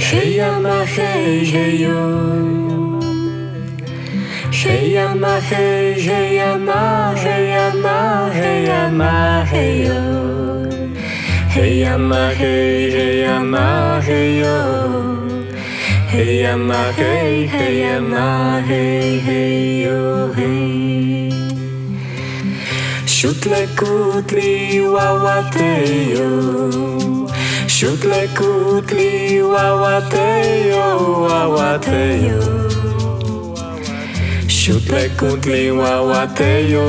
Hey yama hey hey yo. Hey yama hey hey yama hey yama hey yama hey yo. Hey yama hey hey yama hey yo. Hey yama hey hey yama hey hey yo hey. Shutle kutli wawateyo. Shutle kutli wawateyo wawateyo. Shutle kutli wawateyo.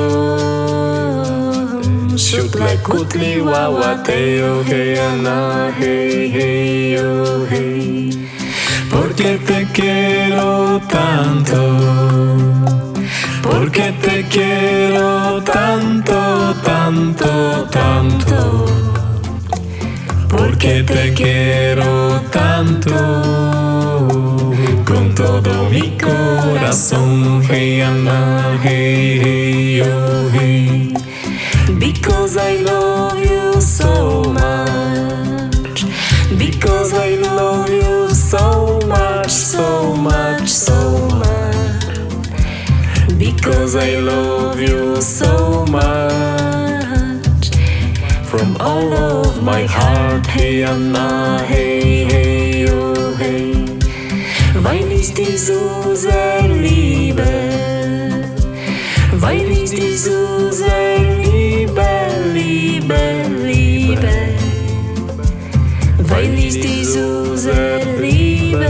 Shutle kutli wawateyo. Hey ana hey hey yo hey. Porque te quiero tanto. Porque te quiero tanto, tanto, tanto. Porque te quiero tanto. Con todo mi corazón. Hey, Anna, hey, hey, oh, hey. Because I love you so much. Because I love you so much, so much, so much. Because I love you so much. From all of my heart. Hey Anna, hey, hey, oh, hey. Weil ich dich so sehr liebe. Weil ich dich so sehr liebe, liebe, liebe. Weil ich dich so sehr liebe.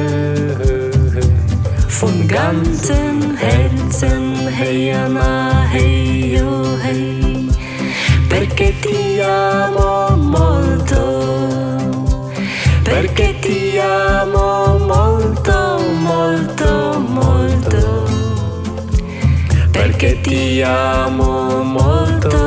Von ganzem Herzen, hey Anna, hey, oh, hey. Perché ti amo molto. Perché ti amo molto, molto, molto. Perché ti amo molto.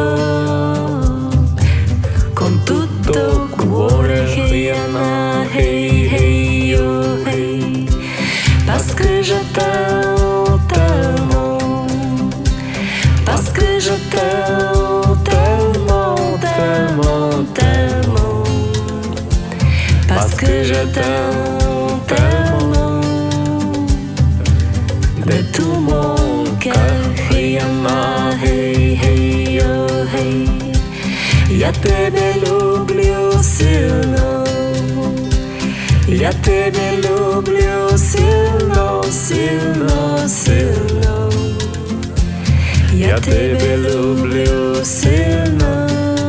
Con tutto cuore, hey Anna, hey, hey, oh, hey. Parce que je t'aime tellement. Parce que je t'aime tellement, tellement, tellement. Parce que je t'aime tellement. De tout mon cœur, hey Anna, hey, hey, oh, hey. Я тебе люблю сильно. Я тебе люблю сильно, сильно, сильно. Я тебе люблю сильно.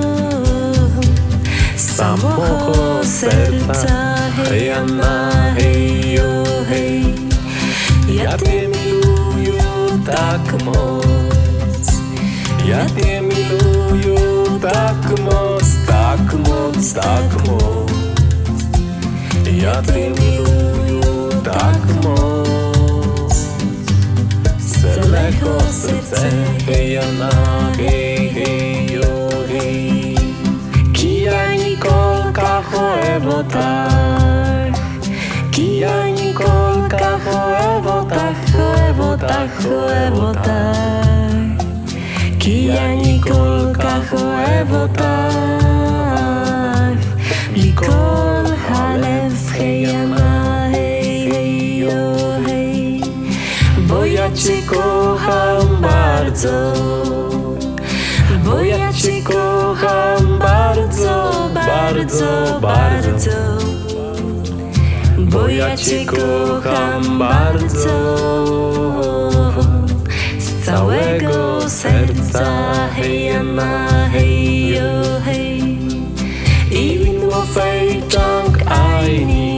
З самого серця, hey Анна, hey, oh, hey. Я тебе милую так моц. Я тебе милую так моц, так моц, так моц. Я тебе милую так моц. З цілого серця, hey Anna, hey, hey, oh, hey. Ki ani kolka hoevotar. Ki ani kolka hoevotar, hoevotar, hoevotar. Ki ani kolka hoevotar. Mikol halev, hey Anna, hey, hey, oh, hey. Bo ja cię kocham bardzo. Bo ja cię kocham bardzo, bardzo, bardzo. Bo ja cię kocham bardzo. Z całego serca, hey Anna, hey, oh, hey. In wafejczang aini.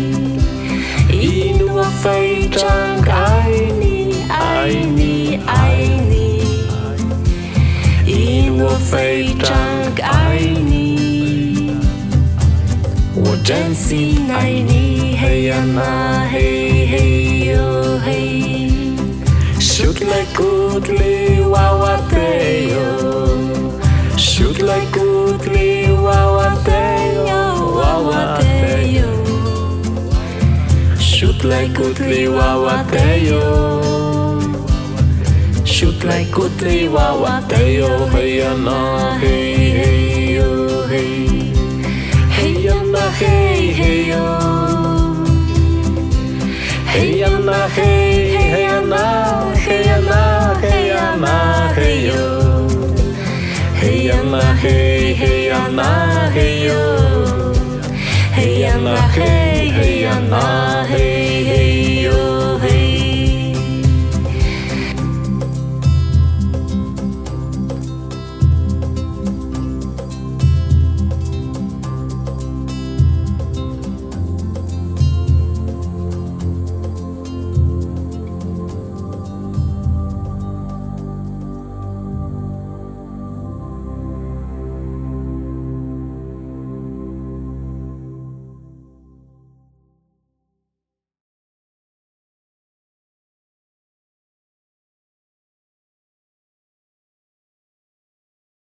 In wafejczang aini, aini, aini. In wafejczang aini. Wojensi naini, hey Anna, hey, hey, oh, hey. Shutle kutli wawateyo. Shutle kutli wawateyo, wawateyo. Shutle kutli wawateyo. Shutle kutli wawateyo, hey Anna, hey, hey, oh, hey. Hey Anna, hey, hey, oh. hey yo, hey ya na hey, hey ya na.